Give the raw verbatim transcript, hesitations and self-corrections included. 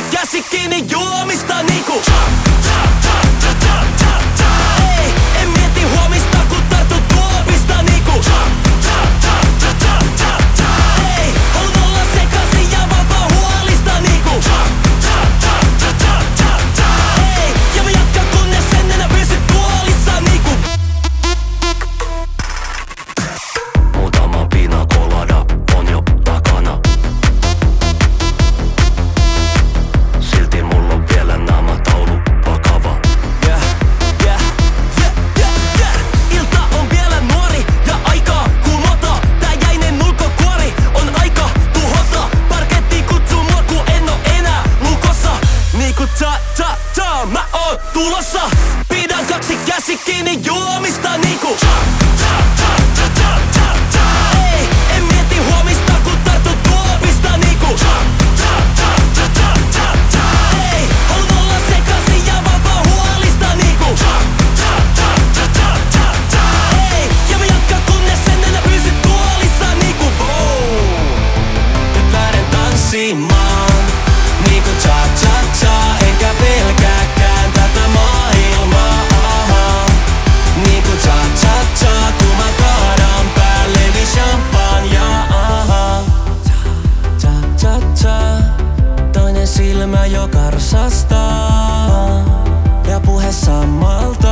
käsi kiinni juomista niinku Ei, en mieti huomista kun tartun tuopista niinku Ei, haluun olla sekaisin ja vapaa huolista niinku Ei, ja mä jatkan kunnes en enää pysy tuolissa niinku Muutama pina colada on jo takana. Silti mulla on vielä nämä taulu vakava. Yeah, yeah, yeah, yeah, yeah. Ilta on vielä nuori ja aikaa kumota. Tää jäinen ulkokuori on aika tuhota. Parketti kutsuu mua ku en oo enää lukossa. Niinku ta ta ta mä oon tulossa. Pidän kaksi käsi kiinni juomista niinku Ei, en mieti huomista kun tartun tuopista niinku Ei, haluun olla sekaisin ja vapaa huolista niinku Ei, ja mä jatkan kunnes en enää pysy tuolissa niinku wow. Nyt lähden tanssimaan niinku cha-cha-cha enkä pelkääkään tätä maailmaa niinku cha-cha-cha kun mä kaadan päälleni champagnea cha-cha-cha toinen silmä jo karsastaa ja puhe samalta